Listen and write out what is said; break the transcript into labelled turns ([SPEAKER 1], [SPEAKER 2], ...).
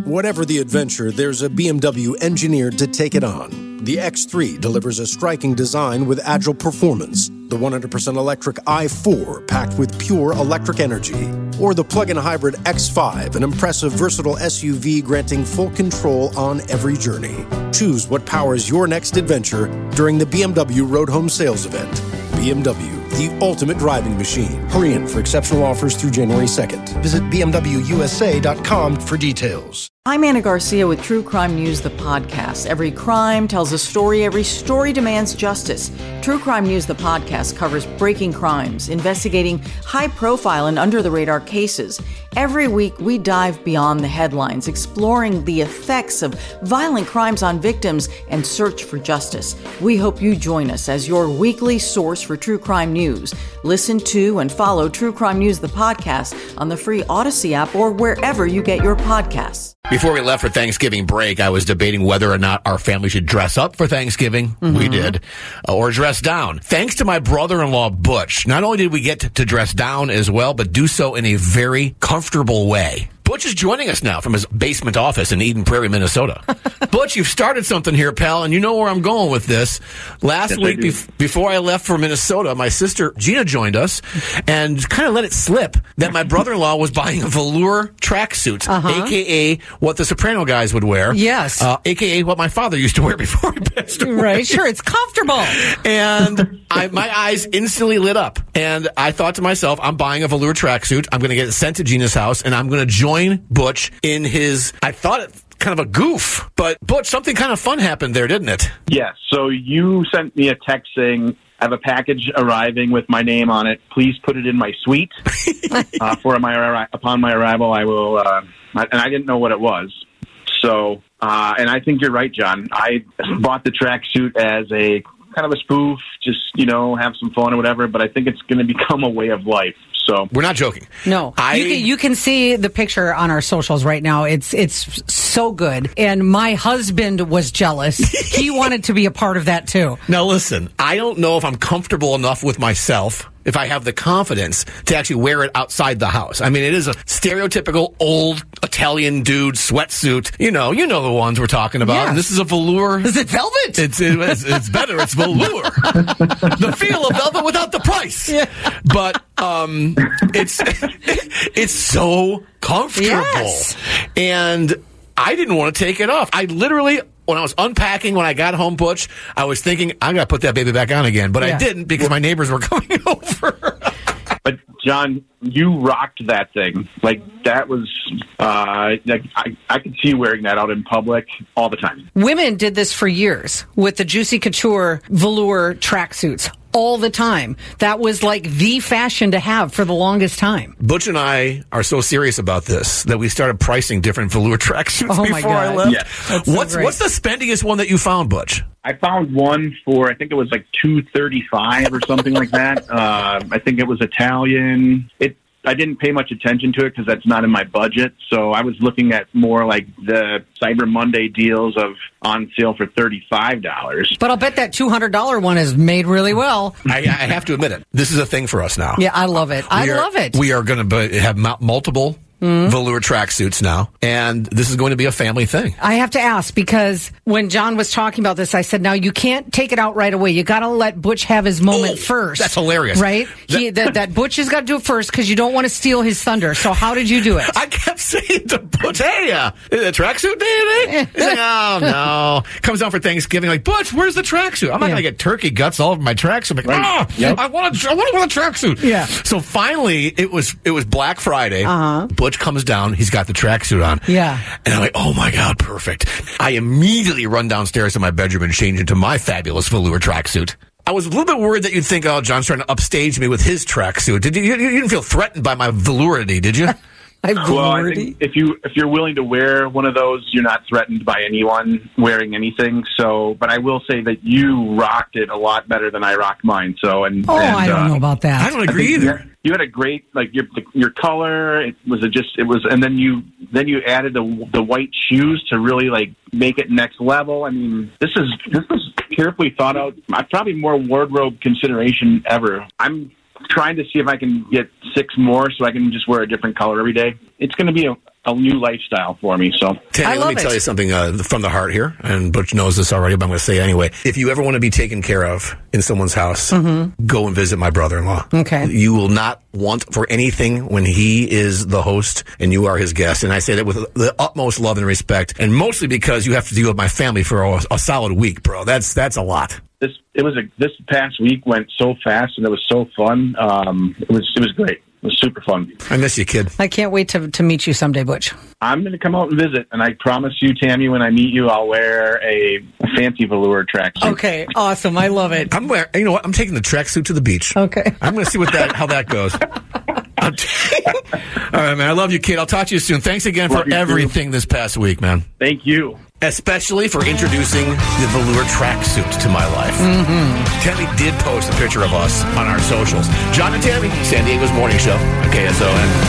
[SPEAKER 1] Whatever the adventure, there's a BMW engineered to take it on. The X3 delivers a striking design with agile performance. The 100% electric i4 packed with pure electric energy. Or the plug-in hybrid X5, an impressive, versatile SUV granting full control on every journey. Choose what powers your next adventure during the BMW Road Home Sales Event. BMW, the ultimate driving machine. Hurry in for exceptional offers through January 2nd. Visit BMWUSA.com for details.
[SPEAKER 2] I'm Anna Garcia with True Crime News, the podcast. Every crime tells a story. Every story demands justice. True Crime News, the podcast, covers breaking crimes, investigating high-profile and under-the-radar cases. Every week, we dive beyond the headlines, exploring the effects of violent crimes on victims and search for justice. We hope you join us as your weekly source for true crime news. Listen to and follow True Crime News, the podcast, on the free Odyssey app or wherever you get your podcasts.
[SPEAKER 3] Before we left for Thanksgiving break, I was debating whether or not our family should dress up for Thanksgiving. Mm-hmm. We did. Or dress down. Thanks to my brother-in-law, Butch, not only did we get to dress down as well, but do so in a very comfortable way. Butch is joining us now from his basement office in Eden Prairie, Minnesota. Butch, you've started something here, pal, and you know where I'm going with this. Last week, before I left for Minnesota, my sister Gina joined us and kind of let it slip that my brother-in-law was buying a velour tracksuit, a.k.a. what the Soprano guys would wear.
[SPEAKER 4] Yes.
[SPEAKER 3] A.k.a. what my father used to wear before he passed away.
[SPEAKER 4] Right, sure, it's comfortable.
[SPEAKER 3] And my eyes instantly lit up. And I thought to myself, I'm buying a velour tracksuit. I'm going to get it sent to Gina's house, and I'm going to join Butch in his, I thought it kind of a goof, but Butch, something kind of fun happened there, didn't it?
[SPEAKER 5] Yeah, so you sent me a text saying, I have a package arriving with my name on it. Please put it in my suite. Upon my arrival, I will, and I didn't know what it was. So, and I think you're right, John. I bought the tracksuit as a kind of a spoof, just, have some fun or whatever, but I think it's going to become a way of life. So
[SPEAKER 3] we're not joking.
[SPEAKER 4] No, you can see the picture on our socials right now. It's so good. And my husband was jealous. He wanted to be a part of that too.
[SPEAKER 3] Now listen, I don't know if I'm comfortable enough with myself, if I have the confidence to actually wear it outside the house. I mean, it is a stereotypical old Italian dude sweatsuit. You know the ones we're talking about.
[SPEAKER 4] Yes.
[SPEAKER 3] And this is a velour.
[SPEAKER 4] Is it velvet?
[SPEAKER 3] It's better. It's velour. The feel of velvet without the price. Yeah. But it's so comfortable.
[SPEAKER 4] Yes.
[SPEAKER 3] And I didn't want to take it off. I literally, when I was unpacking, when I got home, Butch, I was thinking, I got to put that baby back on again. But I didn't because my neighbors were coming over.
[SPEAKER 5] But, John, you rocked that thing. Like, that was, I could see you wearing that out in public all the time.
[SPEAKER 4] Women did this for years with the Juicy Couture velour tracksuits. All the time. That was like the fashion to have for the longest time.
[SPEAKER 3] Butch and I are so serious about this that we started pricing different velour tracksuits before I left.
[SPEAKER 5] Yeah.
[SPEAKER 3] What's the spendiest one that you found, Butch?
[SPEAKER 5] I found one for, I think it was like $235 or something like that. I think it was Italian. I didn't pay much attention to it because that's not in my budget. So I was looking at more like the Cyber Monday deals of on sale for $35.
[SPEAKER 4] But I'll bet that $200 one is made really well.
[SPEAKER 3] I have to admit it. This is a thing for us now.
[SPEAKER 4] Yeah, I love it. I love it.
[SPEAKER 3] We are going to have multiple velour tracksuits now, and this is going to be a family thing.
[SPEAKER 4] I have to ask, because when John was talking about this, I said, now you can't take it out right away. You got to let Butch have his moment first.
[SPEAKER 3] That's hilarious.
[SPEAKER 4] Right? That Butch has got to do it first because you don't want to steal his thunder. So how did you do it?
[SPEAKER 3] I kept saying to Butch, hey, the tracksuit day? He's like, oh, no. Comes down for Thanksgiving, like, Butch, where's the tracksuit? I'm not going to get turkey guts all over my tracksuit. I'm like, I want to wear the tracksuit.
[SPEAKER 4] Yeah.
[SPEAKER 3] So finally, it was Black Friday. Butch comes down. He's got the tracksuit on.
[SPEAKER 4] Yeah.
[SPEAKER 3] And I'm like, oh, my God, perfect. I immediately run downstairs to my bedroom and change into my fabulous velour tracksuit. I was a little bit worried that you'd think, oh, John's trying to upstage me with his tracksuit. You didn't feel threatened by my velourity, did you?
[SPEAKER 5] Well, I think if you're willing to wear one of those, you're not threatened by anyone wearing anything. So, but I will say that you rocked it a lot better than I rocked mine. So, I
[SPEAKER 4] don't know about that.
[SPEAKER 3] I don't agree either.
[SPEAKER 5] You had a great, like, your color. It was, and then you added the white shoes to really like make it next level. I mean, this is carefully thought out. Probably more wardrobe consideration ever. I'm trying to see if I can get 6 more so I can just wear a different color every day. It's going to be a new lifestyle for me. So,
[SPEAKER 3] Tammy, let me tell you something from the heart here, and Butch knows this already, but I'm going to say it anyway. If you ever want to be taken care of in someone's house, go and visit my brother-in-law.
[SPEAKER 4] Okay.
[SPEAKER 3] You will not want for anything when he is the host and you are his guest. And I say that with the utmost love and respect, and mostly because you have to deal with my family for a solid week, bro. That's a lot.
[SPEAKER 5] This past week went so fast, and it was so fun. It was great. It was super fun.
[SPEAKER 3] I miss you, kid.
[SPEAKER 4] I can't wait to meet you someday, Butch.
[SPEAKER 5] I'm going to come out and visit, and I promise you, Tammy, when I meet you, I'll wear a fancy velour tracksuit.
[SPEAKER 4] Okay, awesome. I love it.
[SPEAKER 3] You know what? I'm taking the tracksuit to the beach.
[SPEAKER 4] Okay.
[SPEAKER 3] I'm going to see how that goes. All right, man. I love you, kid. I'll talk to you soon. Thanks again for everything this past week, man.
[SPEAKER 5] Thank you.
[SPEAKER 3] Especially for introducing the velour tracksuit to my life. Tammy did post a picture of us on our socials. John and Tammy, San Diego's morning show on KSON.